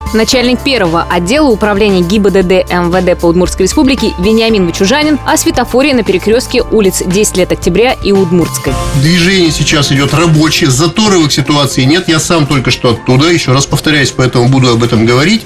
Начальник первого отдела управления ГИБДД МВД по Удмуртской республике Вениамин Вычужанин о светофоре на перекрестке улиц 10 лет октября и Удмуртской. Движение сейчас идет рабочее, заторовых ситуаций нет. Я сам только что оттуда, еще раз повторяюсь, поэтому буду об этом говорить.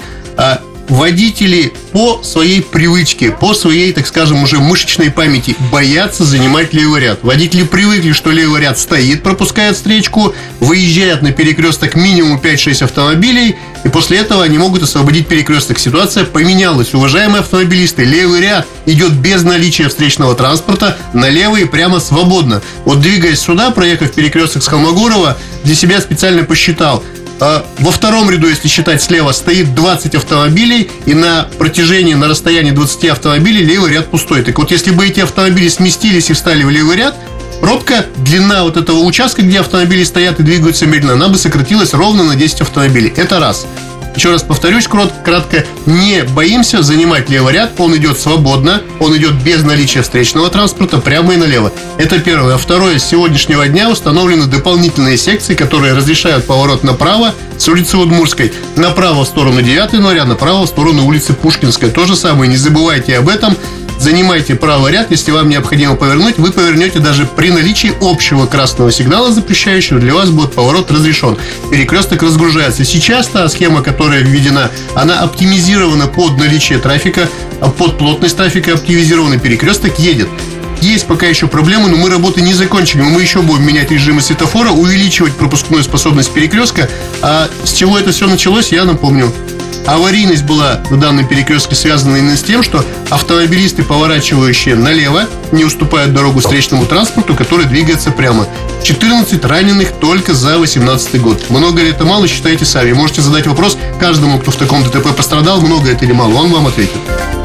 Водители по своей привычке, по своей, так скажем, уже мышечной памяти боятся занимать левый ряд. Водители привыкли, что левый ряд стоит, пропускает встречку, выезжают на перекресток минимум 5-6 автомобилей, и после этого они могут освободить перекресток. Ситуация поменялась. Уважаемые автомобилисты, левый ряд идет без наличия встречного транспорта, налево и прямо свободно. Вот двигаясь сюда, проехав перекресток с Холмогорова, для себя специально посчитал. Во втором ряду, если считать слева, стоит 20 автомобилей, и на расстоянии 20 автомобилей левый ряд пустой. Так вот, если бы эти автомобили сместились и встали в левый ряд, пробка, длина вот этого участка, где автомобили стоят и двигаются медленно, она бы сократилась ровно на 10 автомобилей. Это раз. Еще раз повторюсь кратко, не боимся занимать левый ряд, он идет свободно, он идет без наличия встречного транспорта прямо и налево. Это первое. А второе, с сегодняшнего дня установлены дополнительные секции, которые разрешают поворот направо с улицы Удмуртской, направо в сторону 9 января, направо в сторону улицы Пушкинской. То же самое, не забывайте об этом. Занимайте правый ряд, если вам необходимо повернуть, вы повернете даже при наличии общего красного сигнала, запрещающего, для вас будет поворот разрешен. Перекресток разгружается. Сейчас та схема, которая введена, она оптимизирована под наличие трафика, под плотность трафика оптимизирована, перекресток едет. Есть пока еще проблемы, но мы работы не закончили. Мы еще будем менять режимы светофора, увеличивать пропускную способность перекрестка. А с чего это все началось, я напомню. Аварийность была на данном перекрестке связана именно с тем, что автомобилисты, поворачивающие налево, не уступают дорогу встречному транспорту, который двигается прямо. 14 раненых только за 2018 год. Много ли это, мало, считайте сами. Можете задать вопрос каждому, кто в таком ДТП пострадал, много это или мало, он вам ответит.